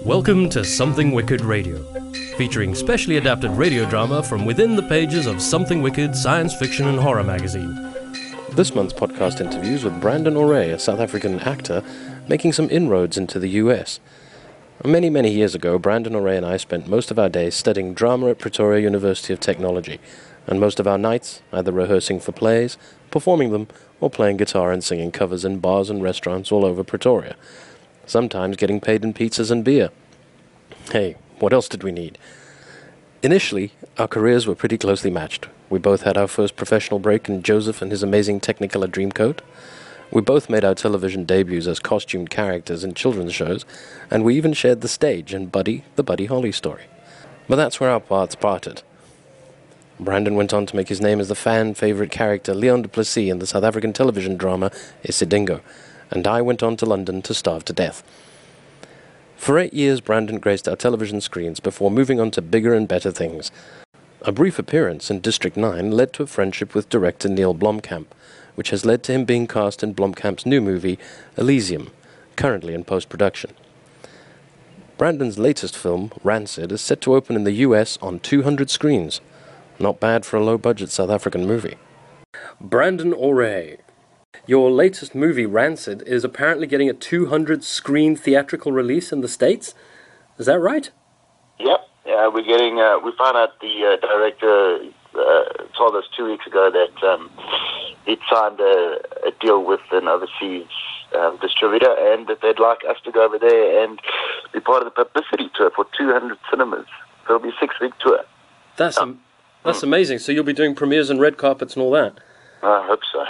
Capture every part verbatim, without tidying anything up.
Welcome to Something Wicked Radio, featuring specially adapted radio drama from within the pages of Something Wicked science fiction and horror magazine. This month's podcast interviews with Brandon O'Ray, a South African actor, making some inroads into the U S. Many, many years ago, Brandon O'Ray and I spent most of our days studying drama at Pretoria University of Technology, and most of our nights either rehearsing for plays, performing them, or playing guitar and singing covers in bars and restaurants all over Pretoria. Sometimes getting paid in pizzas and beer. Hey, what else did we need? Initially, our careers were pretty closely matched. We both had our first professional break in Joseph and his amazing Technicolor Dreamcoat. We both made our television debuts as costumed characters in children's shows, and we even shared the stage in Buddy, the Buddy Holly Story. But that's where our paths parted. Brandon went on to make his name as the fan-favorite character Leon du Plessis in the South African television drama Isidingo, and I went on to London to starve to death. For eight years, Brandon graced our television screens before moving on to bigger and better things. A brief appearance in District nine led to a friendship with director Neil Blomkamp, which has led to him being cast in Blomkamp's new movie, Elysium, currently in post-production. Brandon's latest film, Rancid, is set to open in the U S on two hundred screens. Not bad for a low-budget South African movie. Brandon O'Ray. Your latest movie, Rancid, is apparently getting a two hundred screen theatrical release in the States. Is that right? Yep. Yeah, we're getting. Uh, we found out the uh, director uh, told us two weeks ago that um, he'd signed a, a deal with an overseas um, distributor, and that they'd like us to go over there and be part of the publicity tour for two hundred cinemas. So it'll be a six-week tour. That's am- that's mm. amazing. So you'll be doing premieres and red carpets and all that. I hope so.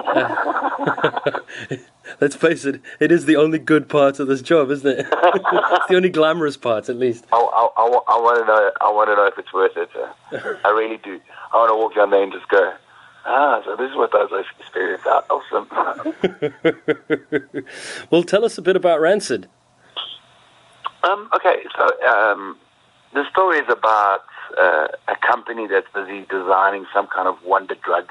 uh, let's face it, it is the only good part of this job, isn't it? It's the only glamorous part, at least. I, I, I, I want to know. I want to know if it's worth it. Uh, I really do. I want to walk down there and just go, ah, so this is what those experience are. Awesome. Well, tell us a bit about Rancid. Um, okay, so um, the story is about uh, a company that's busy designing some kind of wonder drug.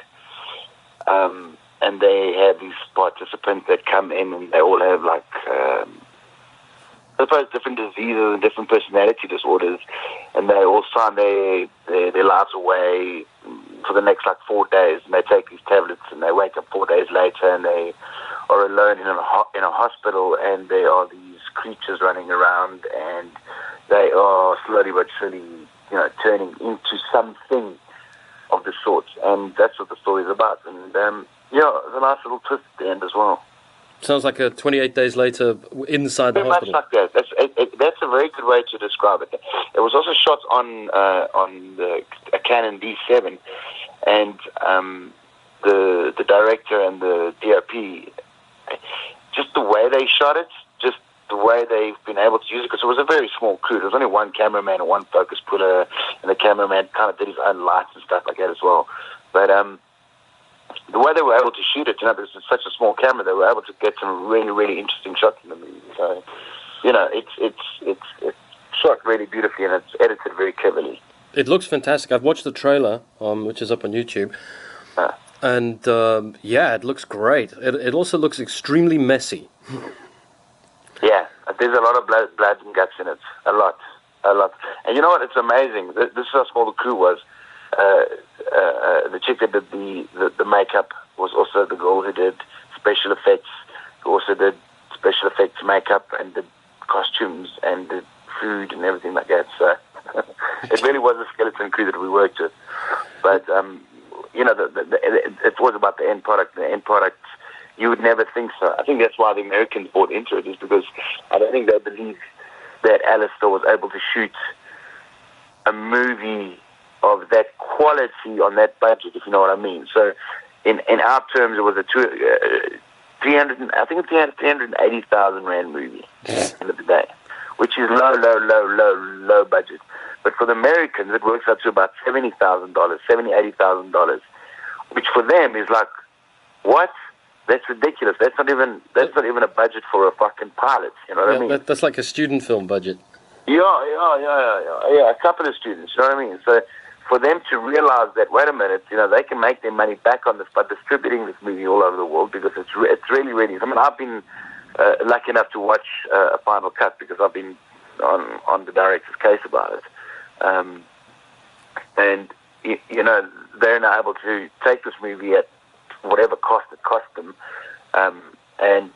Um, and they have these participants that come in, and they all have, like, um, I suppose, different diseases and different personality disorders, and they all sign their, their, their lives away for the next, like, four days, and they take these tablets, and they wake up four days later, and they are alone in a, ho- in a hospital, and there are these creatures running around, and they are slowly but surely, you know, turning into something of the sorts, and that's what the story is about. And um, yeah, there's a nice little twist at the end as well. Sounds like a twenty-eight days later inside the Very hospital. Much like that. That's, it, it, that's a very good way to describe it. It was also shot on uh, on the, a Canon D seven, and um, the the director and the D O P, just the way they shot it, just the way they've been able to use it, because it was a very small crew. There was only one cameraman and one focus puller, and the cameraman kind of did his own lights and stuff like that as well. But um, the way they were able to shoot it, you know, because it's such a small camera, they were able to get some really, really interesting shots in the movie. So, you know, it's it's it's it's shot really beautifully, and it's edited very cleverly. It looks fantastic. I've watched the trailer, um, which is up on YouTube, uh, and um, yeah, it looks great. It it also looks extremely messy. Yeah, there's a lot of blood, blood and guts in it. A lot, a lot. And you know what? It's amazing. This is how small the crew was. Uh, uh, uh, the chick that did the, the, the makeup was also the girl who did special effects, who also did special effects makeup and did costumes and did food and everything like that. So it really was a skeleton crew that we worked with. But, um, you know, the, the, the, it, it was about the end product. The end product, you would never think so. I think that's why the Americans bought into it, is because I don't think they believe that Alistair was able to shoot a movie of that quality on that budget, if you know what I mean. So in in our terms, it was a two, uh, three hundred, I think it's three hundred eighty thousand rand movie at the end of the day, which is low, low, low, low, low budget. But for the Americans, it works out to about seventy thousand dollars, seventy thousand dollars, eighty thousand dollars, which for them is like, what? That's ridiculous. That's not even that's not even a budget for a fucking pilot. You know what yeah, I mean? That, that's like a student film budget. Yeah, yeah, yeah, yeah, yeah. A couple of students. You know what I mean? So for them to realize that, wait a minute, you know, they can make their money back on this by distributing this movie all over the world, because it's re- it's really, really. I mean, I've been uh, lucky enough to watch uh, a final cut, because I've been on on the director's case about it, um, and you, you know they're now able to take this movie at whatever cost it cost them, um, and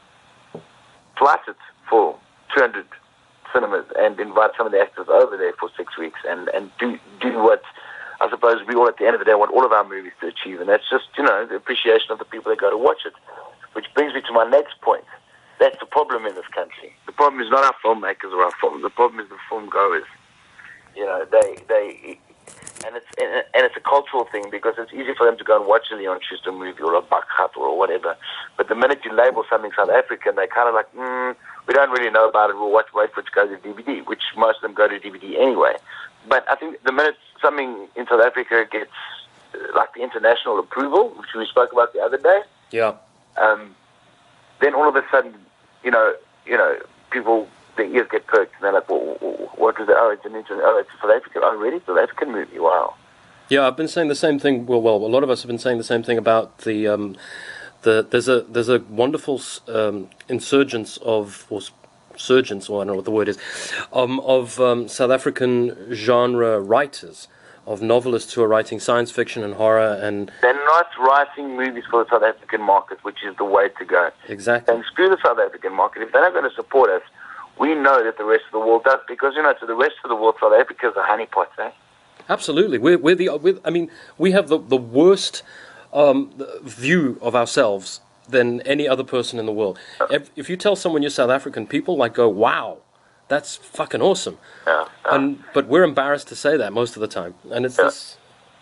flight it for two hundred cinemas and invite some of the actors over there for six weeks and, and do do what I suppose we all at the end of the day want all of our movies to achieve, and that's just, you know, the appreciation of the people that go to watch it. Which brings me to my next point. That's the problem in this country. The problem is not our filmmakers or our films. The problem is the film goers. You know, they they and it's and it's a cultural thing because it's easy for them to go and watch a Leon Schuster movie or a Bakhat or whatever. But the minute you label something South African, they kind of like, mm, we don't really know about it. We'll watch, wait for it to go to D V D, which most of them go to D V D anyway. But I think the minute something in South Africa gets uh, like the international approval, which we spoke about the other day, yeah, um, then all of a sudden, you know, you know, people, their ears get perked, and they're like, well, what is it? Oh, it's an inter- oh, it's a South African. Oh, really? South African movie? Wow. Yeah, I've been saying the same thing. Well, well, a lot of us have been saying the same thing about the um, the there's a there's a wonderful um, insurgence of or surgence, or I don't know what the word is, um, of um, South African genre writers, of novelists who are writing science fiction and horror, and they're not writing movies for the South African market, which is the way to go. Exactly. And screw the South African market. If they're not going to support us, we know that the rest of the world does, because, you know, to the rest of the world, South Africa is a honeypot, eh? Absolutely. We're, we're the, we're, I mean, we have the, the worst um, view of ourselves than any other person in the world. If, if you tell someone you're South African, people like go, wow, that's fucking awesome. Yeah, yeah. And but we're embarrassed to say that most of the time. And it's yeah. this...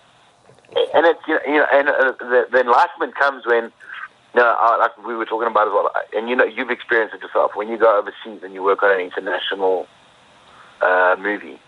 And it's, you know, you know and uh, the, the enlightenment comes when, you know, uh, like we were talking about as well, and you know, you've experienced it yourself, when you go overseas and you work on an international uh, movie,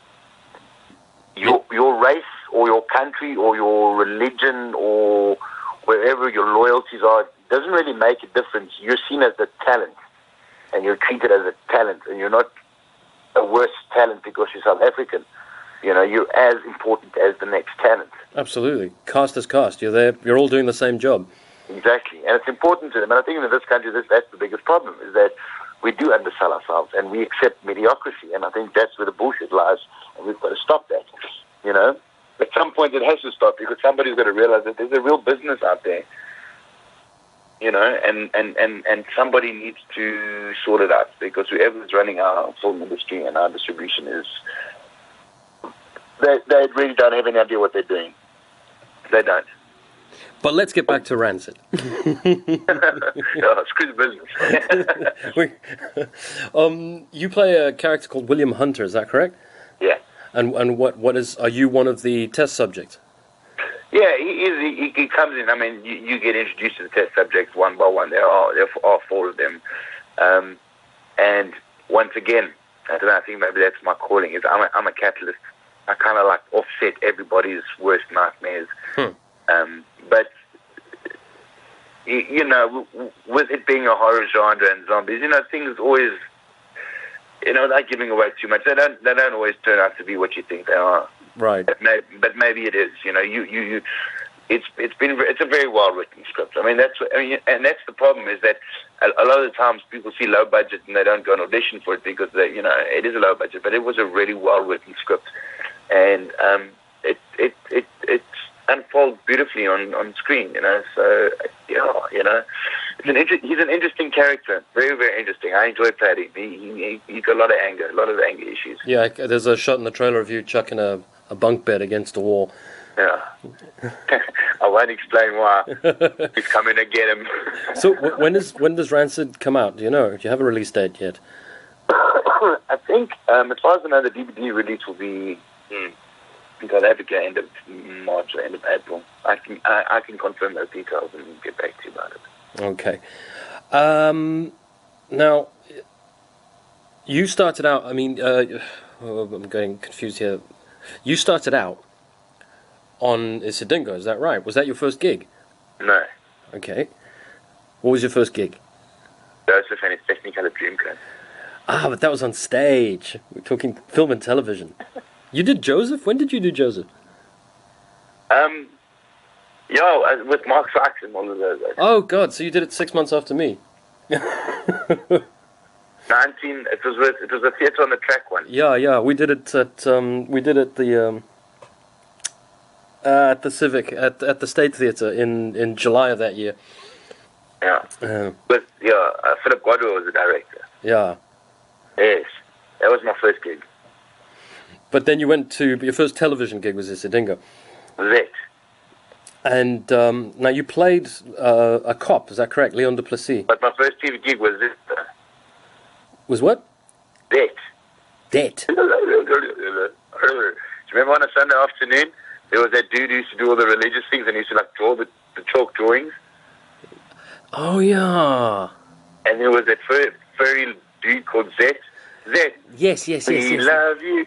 your your race or your country or your religion or wherever your loyalties are doesn't really make a difference. You're seen as a talent, and you're treated as a talent, and you're not a worse talent because you're South African. You know, you're as important as the next talent. Absolutely. Cast is cast. You're there. You're all doing the same job. Exactly. And it's important to them. And I think in this country, this, that's the biggest problem, is that we do undersell ourselves and we accept mediocrity. And I think that's where the bullshit lies, and we've got to stop that. You know? At some point it has to stop, because somebody's got to realize that there's a real business out there. You know, and, and, and, and somebody needs to sort it out, because whoever's running our film industry and our distribution is... They, they really don't have any idea what they're doing. They don't. But let's get back to Rancid. No, screw the business. we, um, you play a character called William Hunter, is that correct? Yeah. And and what what is? Are you one of the test subjects? Yeah, he is. He, he comes in. I mean, you, you get introduced to the test subjects one by one. There are there are four of them, um, and once again, I don't know. I think maybe that's my calling. Is I'm a, I'm a catalyst. I kind of like offset everybody's worst nightmares. Hmm. Um, but, you know, with it being a horror genre and zombies, you know, things always, you know, they're giving away too much. They don't they don't always turn out to be what you think they are. Right. But maybe, but maybe it is. You know, you, you, you it's it's been it's a very well written script. I mean, that's I mean, and that's the problem, is that a, a lot of the times people see low budget and they don't go and audition for it because they, you know, it is a low budget, but it was a really well written script, and um, it it it it's unfolds beautifully on, on screen, you know. So yeah, you know, it's an inter- he's an interesting character, very very interesting. I enjoy playing him. He, he he's got a lot of anger, a lot of anger issues. Yeah, there's a shot in the trailer of you chucking a, a bunk bed against a wall. Yeah, I won't explain why. He's coming to get him. So w- when does when does Rancid come out? Do you know? Do you have a release date yet? I think, um, as far as I know, the D V D release will be mm, in South Africa end of March or end of April. I can I, I can confirm those details and get back to you about it. Okay. Um, now, you started out. I mean, uh, oh, I'm getting confused here. You started out on Isidingo, is that right? Was that your first gig? No. Okay. What was your first gig? Joseph and his Technicolor Dreamcoat. Ah, but that was on stage. We're talking film and television. You did Joseph? When did you do Joseph? Um, yo, uh, with Mark Sykes and all of those. Oh, God, so you did it six months after me. Nineteen. It was with, it was a theatre on the track one. Yeah, yeah. We did it at um, we did it the um, uh, at the Civic at at the State Theatre in, in July of that year. Yeah. Uh, With yeah, uh, Philip Godwell was the director. yeah. Yes, that was my first gig. But then you went to your first television gig was Isidingo. That. And um, now you played uh, a cop. Is that correct, Leon Duplessis? But my first T V gig was this. Uh, Was what? That. Debt. Do you remember on a Sunday afternoon, there was that dude who used to do all the religious things and he used to like draw the, the chalk drawings? Oh, yeah. And there was that fur, furry dude called Zet. Zet. Yes, yes, yes. We yes. love you.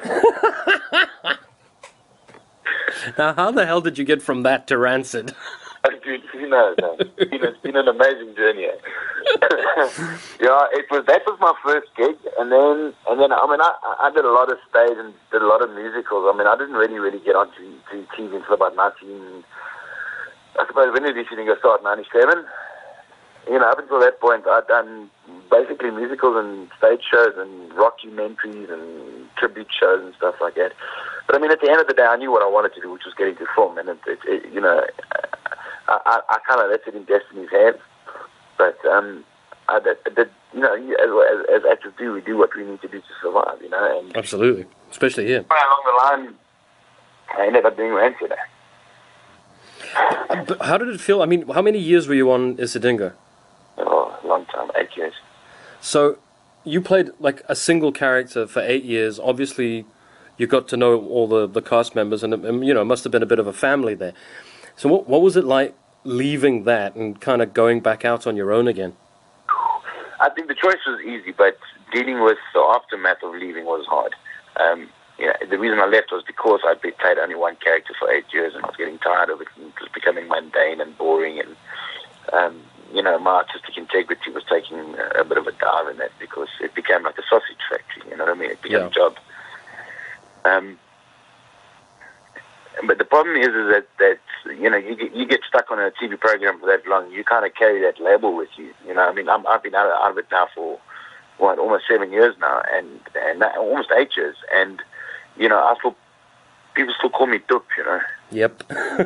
Now, how the hell did you get from that to Rancid? Dude, who knows, man? It's been, it's been an amazing journey. Eh? Yeah, it was. That was my first gig, and then, and then. I mean, I, I did a lot of stage and did a lot of musicals. I mean, I didn't really, really get onto to T V until about nineteen. I suppose when did this thing start? ninety-seven. You know, up until that point, I'd done basically musicals and stage shows and rockumentaries and tribute shows and stuff like that. But I mean, at the end of the day, I knew what I wanted to do, which was get into film, and it, it, it, you know. I, I, I kind of left it in destiny's hands, but um, I did, I did, you know, as, as, as actors do, we do what we need to do to survive, you know. And absolutely, especially here. along the line, I ended up doing Rancid. Uh, but how did it feel? I mean, how many years were you on Isidingo? Oh, a long time, eight years. So you played like a single character for eight years. Obviously, you got to know all the, the cast members, and, and you know, it must have been a bit of a family there. So what what was it like leaving that and kind of going back out on your own again? I think the choice was easy, but dealing with the aftermath of leaving was hard. Um, you know, the reason I left was because I'd been played only one character for eight years and I was getting tired of it, and it was becoming mundane and boring, and um, you know, my artistic integrity was taking a, a bit of a dive in that because it became like a sausage factory, you know what I mean? It became yeah. a job. Um, But the problem is, is that, that you know, you get, you get stuck on a T V program for that long, you kind of carry that label with you. You know, I mean, I'm, I've been out of, out of it now for, what, almost seven years now, and and that, almost eight years. And, you know, I still, people still call me Dup, you know. Yep.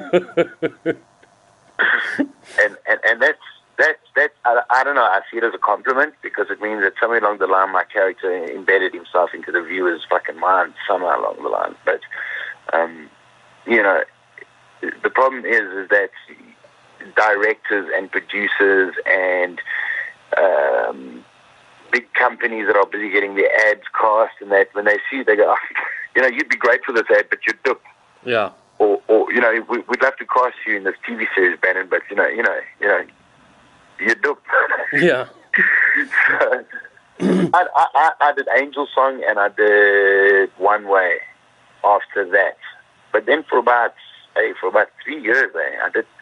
and, and and that's, that's, that's I, I don't know, I see it as a compliment because it means that somewhere along the line my character embedded himself into the viewer's fucking mind somewhere along the line. But, um... you know, the problem is is that directors and producers and um, big companies that are busy getting their ads cast and that, when they see, they go, oh, you know, you'd be great for this ad, but you're Dup. Yeah. Or, or you know, we, we'd love to cast you in this T V series, Bannon, but you know, you know, you know, you're Dup. Yeah. So, I, I, I did Angel Song and I did One Way after that. But then for about, hey, for about three years, eh, I did.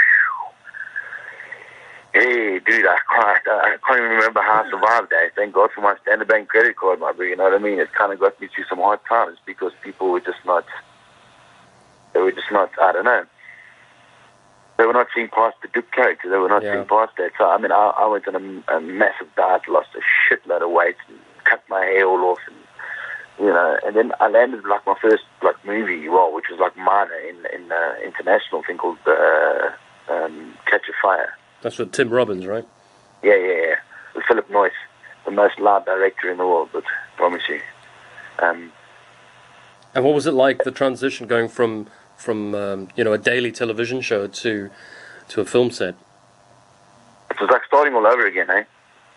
Hey, dude, I can't, I can't even remember how I survived that. Thank God for my Standard Bank credit card, my bro. You know what I mean? It kind of got me through some hard times because people were just not. They were just not. I don't know. They were not seeing past the Duke character. They were not yeah. seeing past that. So I mean, I, I went on a, a massive diet, lost a shitload of weight, and cut my hair all off, and. You know, and then I landed like my first like movie role, which was like minor in in uh, international thing called uh, um, Catch a Fire. That's with Tim Robbins, right? Yeah, yeah, yeah. With Philip Noyce, the most loud director in the world, but I promise you. Um, and what was it like, the transition going from from um, you know, a daily television show to to a film set? It was like starting all over again, eh?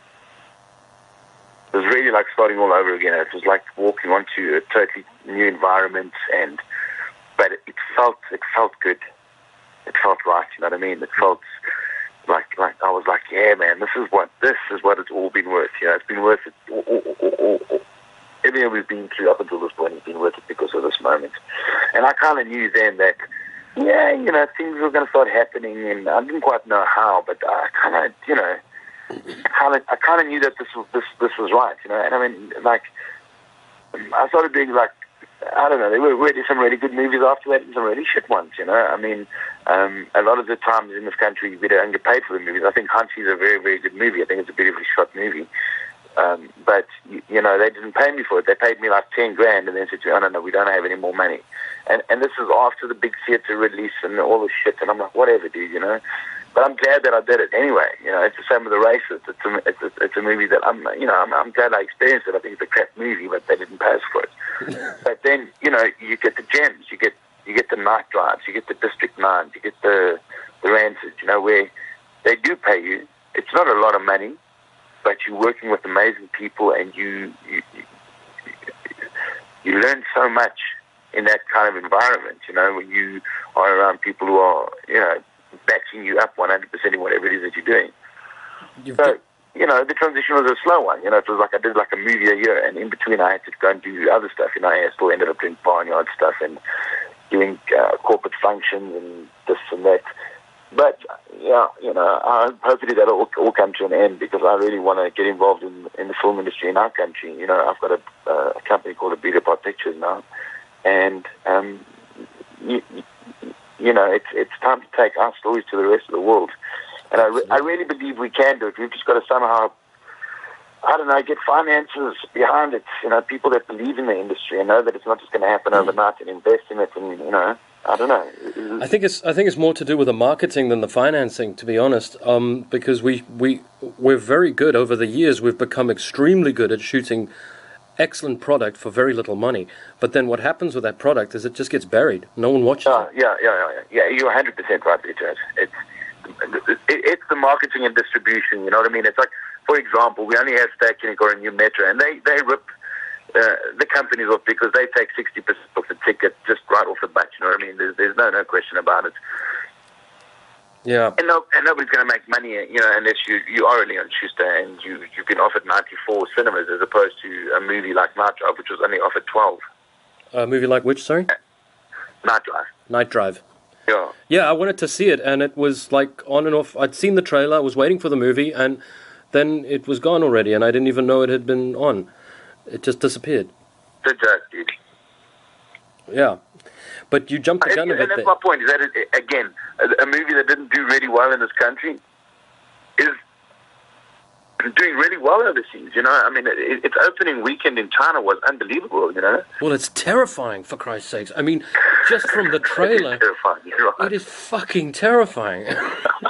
It was really like starting all over again. It was like walking onto a totally new environment, and but it felt it felt good. It felt right. You know what I mean? It felt like like I was like, yeah, man, this is what this is what it's all been worth. You know, it's been worth it. All, all, all, all, all. Everything we've been through up until this point has been worth it because of this moment. And I kind of knew then that, yeah, you know, things were going to start happening, and I didn't quite know how, but I kind of, you know. Kind of, I kind of knew that this was this this was right, you know. And I mean, like, I started doing like, I don't know, there were really some really good movies after that, and some really shit ones, you know. I mean, um, a lot of the times in this country we don't get paid for the movies. I think Huntsy's a very very good movie. I think it's a beautifully shot movie. Um, but, you, you know, they didn't pay me for it. They paid me like ten grand and then said to me, oh, no, no, we don't have any more money. And and this is after the big theatre release and all the shit. And I'm like, whatever, dude, you know. But I'm glad that I did it anyway. You know, it's the same with The Racist. It's a, it's a, it's a movie that I'm, you know, I'm, I'm glad I experienced it. I think it's a crap movie, but they didn't pay us for it. But then, you know, you get the gems. You get you get the night drives. You get the District nines. You get the, the Rancid, you know, where they do pay you. It's not a lot of money, but you're working with amazing people and you you, you, you learn so much in that kind of environment, you know, when you are around people who are, you know, backing you up one hundred percent in whatever it is that you're doing. You've so, you know, the transition was a slow one. You know, it was like I did like a movie a year, and in between I had to go and do other stuff. You know, I still ended up doing barnyard stuff and doing uh, corporate functions and this and that. But, yeah, you know, I hopefully that'll all, all come to an end because I really want to get involved in, in the film industry in our country. You know, I've got a, uh, a company called Abita Pot Pictures now, and, um, you, you know, it's it's time to take our stories to the rest of the world. And I, re- I really believe we can do it. We've just got to somehow, I don't know, get finances behind it. You know, people that believe in the industry and know that it's not just going to happen overnight and invest in it and, you know, I don't know. I think it's I think it's more to do with the marketing than the financing, to be honest. Um, because we we we're very good over the years. We've become extremely good at shooting excellent product for very little money. But then what happens with that product is it just gets buried. No one watches oh, it. Yeah, yeah, yeah, yeah. You're one hundred percent right, Richard. It's it, it's the marketing and distribution. You know what I mean? It's like, for example, we only have Stag-Clinic or a New Metro, and they they rip. Uh, the companies off because they take sixty percent off the ticket just right off the bat, you know what I mean? There's, there's no no question about it. Yeah. And, no, and nobody's going to make money, you know, unless you, you are Leon Schuster and you, you've been offered ninety-four cinemas as opposed to a movie like Night Drive, which was only offered twelve. A movie like which, sorry? Night Drive. Night Drive. Yeah. Yeah, I wanted to see it, and it was like on and off. I'd seen the trailer, I was waiting for the movie, and then it was gone already, and I didn't even know it had been on. It just disappeared. The joke, dude. Yeah. But you jumped the gun and, a bit and that's there. my point, is that, it, again, a, a movie that didn't do really well in this country is doing really well overseas, you know? I mean, it, its opening weekend in China was unbelievable, you know? Well, it's terrifying, for Christ's sakes. I mean, just from the trailer, it is terrifying, you're right. It is fucking terrifying. do,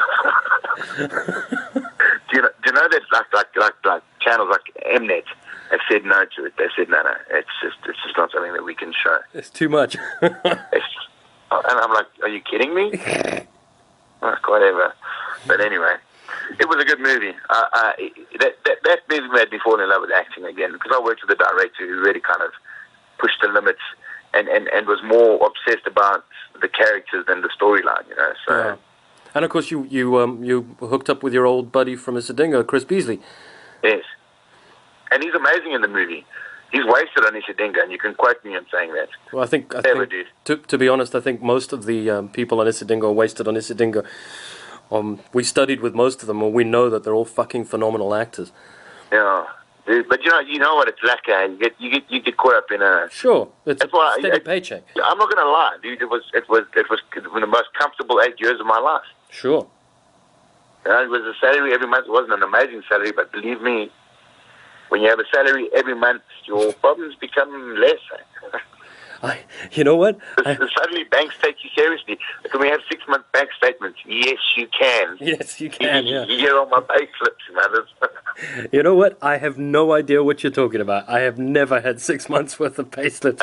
you know, do you know that like, like, like, like channels like Mnet have said no to it? They said, no, no, it's just it's just not something that we can show. It's too much. it's, and I'm like, are you kidding me? Like, whatever. But anyway, it was a good movie. Uh, uh, that, that, that movie made me fall in love with acting again because I worked with a director who really kind of pushed the limits and, and, and was more obsessed about the characters than the storyline, you know. So. Yeah. And of course, you you um you hooked up with your old buddy from Isidingo, Chris Beasley. Yes. And he's amazing in the movie. He's wasted on Isidingo, and you can quote me on saying that. Well, I think, I Never think did. To, to be honest, I think most of the um, people on Isidingo are wasted on Isidingo. Um, we studied with most of them, and we know that they're all fucking phenomenal actors. Yeah, dude, but you know, you know what it's like. Uh, you get, you get, you get caught up in a. Sure, it's that's why a steady I, paycheck. I'm not gonna lie, dude. It was, it was, it was the most comfortable eight years of my life. Sure. You know, it was a salary every month. It wasn't an amazing salary, but believe me, when you have a salary every month, your problems become less. I, you know what? I, Suddenly banks take you seriously. Can we have six-month bank statements? Yes, you can. Yes, you can, you, yeah. You get on my pay slips, man. You know what? I have no idea what you're talking about. I have never had six months worth of pay slips.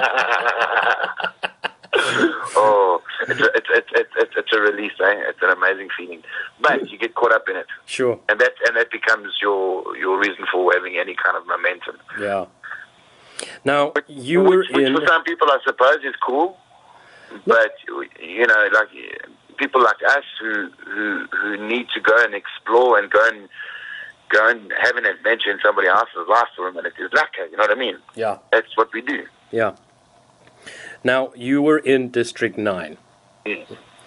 Oh, it's a, it's, it's, it's, it's, it's a release, eh? It's an amazing feeling. But you get caught up in it. Sure. And that and that becomes your your reason for having any kind of momentum. Yeah. Now, which, you which, were which in... for some people, I suppose, is cool. But, you know, like people like us who, who, who need to go and explore and go and go and have an adventure in somebody else's life for a minute is lucky, you know what I mean? Yeah. That's what we do. Yeah. Now, you were in District nine. Yeah.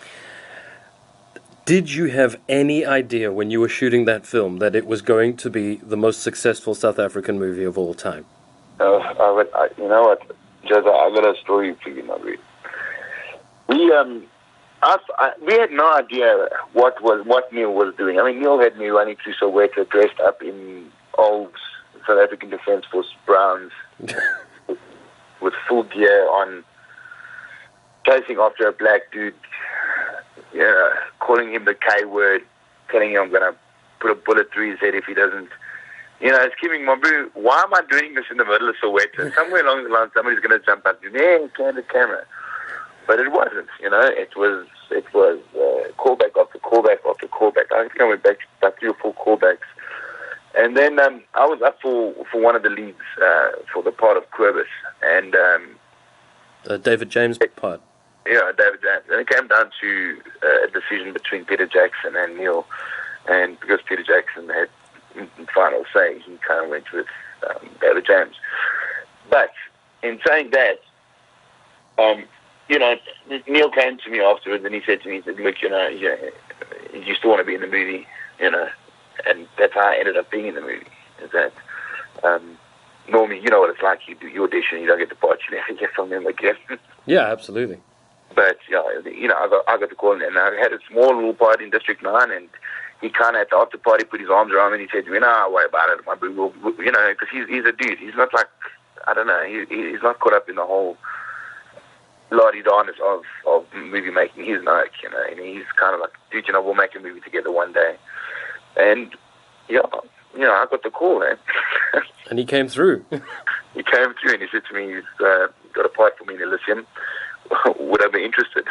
Did you have any idea when you were shooting that film that it was going to be the most successful South African movie of all time? Uh, I would, I, you know what, Joseph, I got a story for you, Margaret. We um, us, I, we had no idea what was what Neil was doing. I mean, Neil had me running through Soweto dressed up in old South African Defence Force Browns with, with full gear on, chasing after a black dude, you know, calling him the K word, telling him I'm going to put a bullet through his head if he doesn't. You know, it's giving Mambu, why am I doing this in the middle of Soweto? Somewhere along the line, somebody's going to jump up and say, hey, turn the camera. But it wasn't, you know, it was it was uh, callback after callback after callback. I think I went back to about three or four callbacks. And then um, I was up for, for one of the leads uh, for the part of Querbus. And um, uh, David James' it, part. Yeah, David James. And it came down to uh, a decision between Peter Jackson and Neil. And because Peter Jackson had final say, he kind of went with um, David James. But in saying that, um, you know, Neil came to me afterwards and he said to me, he said, look, you know, you, you still want to be in the movie, you know, and that's how I ended up being in the movie. Is that um, normally, you know what it's like, you do your audition, you don't get the part, you never get from them again. Yeah, absolutely. But, yeah, you know, I got, I got the call, and I had a small little part in District nine, and he kind of at the after party put his arms around me and he said, you know, I'll worry about it, my boo. We'll, you know, because he's, he's a dude. He's not like, I don't know, he, he's not caught up in the whole la-di-da-ness of, of movie making. He's like, you know, and he's kind of like, dude, you know, we'll make a movie together one day. And, yeah, you know, I got the call, man. And he came through. He came through and he said to me, he's uh, got a part for me in Elysium. Would I be interested?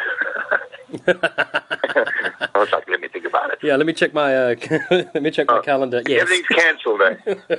I was like, let me think about it. Yeah, let me check my uh, let me check my oh, calendar. Yes, everything's cancelled. Eh?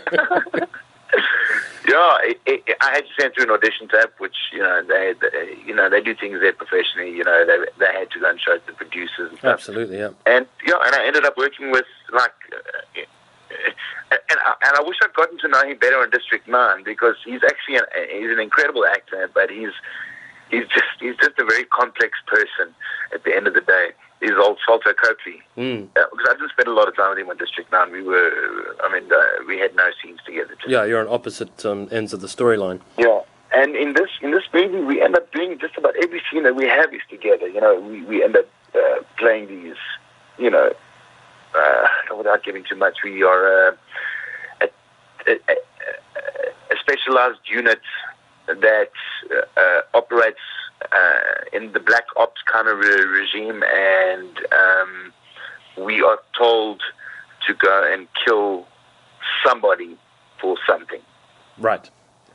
Yeah, it, it, I had to send through an audition tape, which you know they, they you know they do things there professionally. You know they they had to go and show it to the producers and stuff. Absolutely, yeah. And yeah, and I ended up working with like, uh, and I, and I wish I'd gotten to know him better in District nine because he's actually an, he's an incredible actor, but he's. He's just he's just a very complex person at the end of the day. He's old Salter Coakley. Mm. Yeah, because I didn't spend a lot of time with him on District nine. We were, I mean, uh, we had no scenes together. Just. Yeah, you're on opposite um, ends of the storyline. Yeah, and in this in this movie, we end up doing just about every scene that we have is together. You know, we, we end up uh, playing these, you know, uh, without giving too much, we are uh, a, a, a, a specialized unit that uh, operates uh, in the black ops kind of re- regime, and um, we are told to go and kill somebody for something. Right.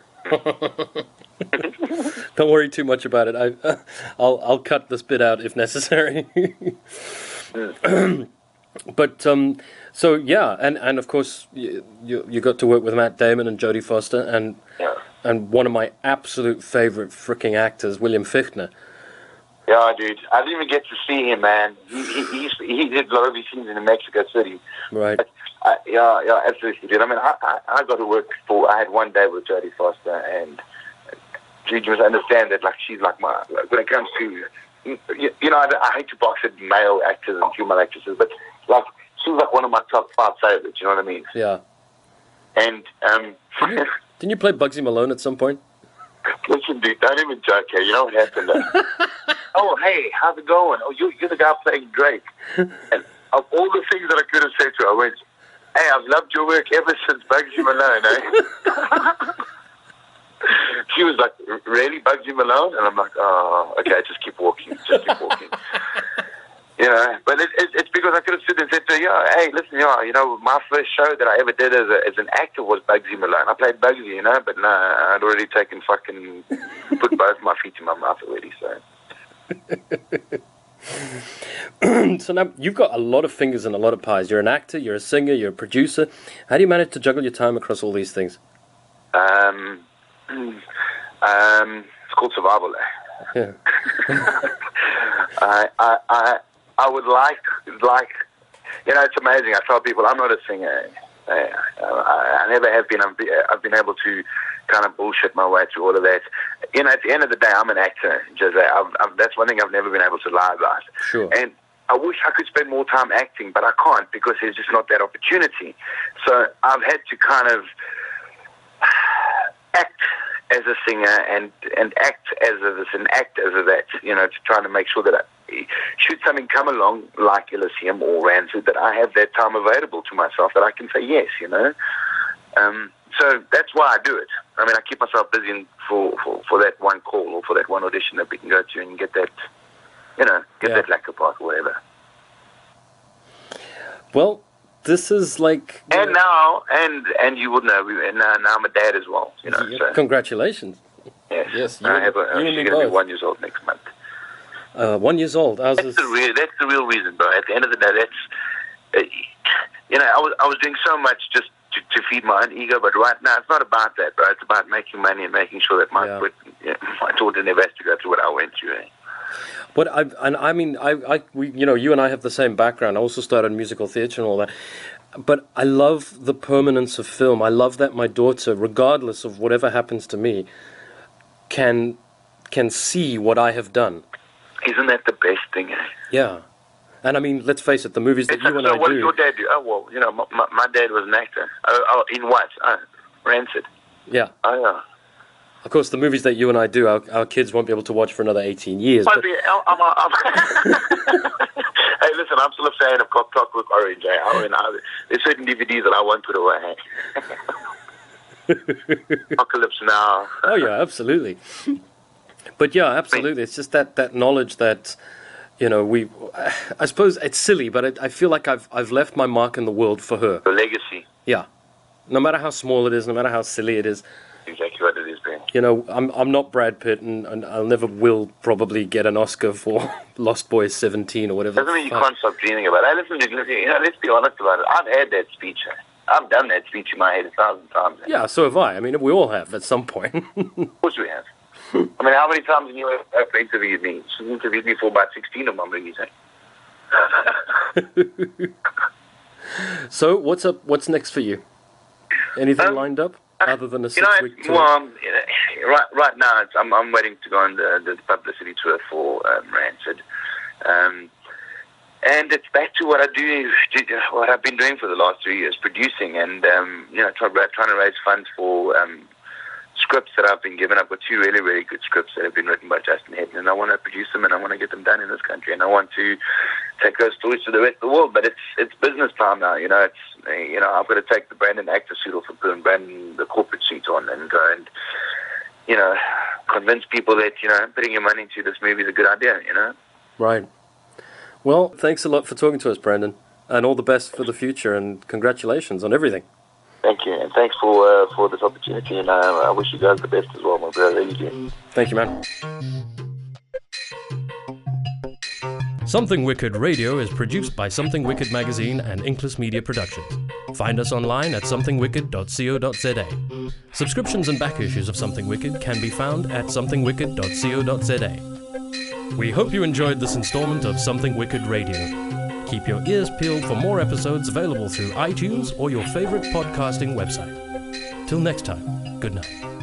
Don't worry too much about it. I, I'll I'll cut this bit out if necessary. mm. But um, so yeah, and, and of course you, you you got to work with Matt Damon and Jodie Foster and. Yeah. And one of my absolute favorite freaking actors, William Fichtner. Yeah, dude. I didn't even get to see him, man. He he, he, he did a lot of his scenes in Mexico City. Right. But, uh, yeah, yeah, absolutely, dude. I mean, I, I, I got to work for, I had one day with Jodie Foster, and you must understand that, like, she's like my, like, when it comes to, you, you know, I, I hate to box at male actors and female actresses, but, like, she's like one of my top five favorites, you know what I mean? Yeah. And, um... Didn't you, didn't you play Bugsy Malone at some point? Listen, dude, don't even joke here. You know what happened? Oh, hey, how's it going? Oh, you, you're the guy playing Drake. And of all the things that I could have said to her, I went, hey, I've loved your work ever since Bugsy Malone, eh? She was like, really, Bugsy Malone? And I'm like, oh, okay, just keep walking, just keep walking. You know, but it, it, it's because I could have stood and said to her, yeah, hey, listen, yeah, you know, my first show that I ever did as, a, as an actor was Bugsy Malone. I played Bugsy, you know, but no, I'd already taken fucking, put both my feet in my mouth already, so. So now, you've got a lot of fingers and a lot of pies. You're an actor, you're a singer, you're a producer. How do you manage to juggle your time across all these things? Um, um, it's called survival, eh? Yeah. I, I, I, I would like, like, you know, it's amazing. I tell people I'm not a singer. I, I, I never have been. I've, been. I've been able to kind of bullshit my way through all of that. You know, at the end of the day, I'm an actor, Jose. I've, I've, that's one thing I've never been able to lie about. Sure. And I wish I could spend more time acting, but I can't because there's just not that opportunity. So I've had to kind of act as a singer and, and act as a this and act as a that, you know, to try to make sure that I, should something come along like Elysium or Rancid, that I have that time available to myself, that I can say yes, you know. Um, so that's why I do it. I mean, I keep myself busy for, for, for that one call or for that one audition that we can go to and get that, you know, get yeah. that lacquer part or whatever. Well, this is like... And know, now, and and you would know, we, and now, now I'm a dad as well, you know. Yeah, so. Congratulations. Yes, yes. You I and, have a, she's going to be one years old next month. Uh, one years old. Ours that's, is... the real, that's the real reason, bro. At the end of the day, that's... Uh, you know, I was, I was doing so much just to, to feed my own ego, but right now it's not about that, bro. It's about making money and making sure that my, yeah. foot, you know, my daughter never has to go through what I went through. Eh? But I, and I mean, I, I, we, you know, you and I have the same background. I also started musical theatre and all that. But I love the permanence of film. I love that my daughter, regardless of whatever happens to me, can can see what I have done. Isn't that the best thing? Eh? Yeah. And I mean, let's face it, the movies that it's you like, and so I what do... did your dad do? Oh, well, you know, my, my dad was an actor. Oh, oh in what? Oh, Rancid. Yeah. Oh, yeah. Of course, the movies that you and I do, our, our kids won't be able to watch for another eighteen years. But... Be, I'm, I'm, I'm hey, listen, I'm still a fan of Clockwork Orange. Eh? I mean, I, there's certain D V Ds that I won't put away. Apocalypse Now. Oh, yeah, absolutely. But yeah, absolutely. It's just that, that knowledge that... You know, we. I suppose it's silly, but it, I feel like I've I've left my mark in the world for her. The legacy. Yeah, no matter how small it is, no matter how silly it is. Exactly what it is, Ben. You know, I'm I'm not Brad Pitt, and, and I'll never will probably get an Oscar for Lost Boys seventeen or whatever. Doesn't mean you can't stop dreaming about it. Listen, you know, let's be honest about it. I've had that speech. I've done that speech in my head a thousand times. Yeah, so have I. I mean, we all have at some point. Of course we have. I mean, how many times have you ever interviewed me? She's interviewed me for about sixteen of my movies. Eh? So, what's up? What's next for you? Anything um, lined up other than a You six-week know, tour? well, um, you know, right, right now, it's, I'm, I'm waiting to go on the, the publicity tour for um, Rancid. Um, and it's back to what I do, what I've been doing for the last three years, producing and, um, you know, try, trying to raise funds for... Um, scripts that I've been given. I've got two really, really good scripts that have been written by Justin Hedden, and I want to produce them and I want to get them done in this country, and I want to take those stories to the rest of the world. But it's it's business time now, you know. It's you know I've got to take the Brandon actor suit off and put Brandon the corporate suit on and go and you know convince people that you know putting your money into this movie is a good idea. You know. Right. Well, thanks a lot for talking to us, Brandon, and all the best for the future, and congratulations on everything. Thank you, and thanks for uh, for this opportunity, and uh, I wish you guys the best as well, my brother. Really do. Thank you, man. Something Wicked Radio is produced by Something Wicked Magazine and Inkless Media Productions. Find us online at something wicked dot co dot za. Subscriptions and back issues of Something Wicked can be found at something wicked dot co dot za. We hope you enjoyed this installment of Something Wicked Radio. Keep your ears peeled for more episodes available through iTunes or your favorite podcasting website. Till next time, good night.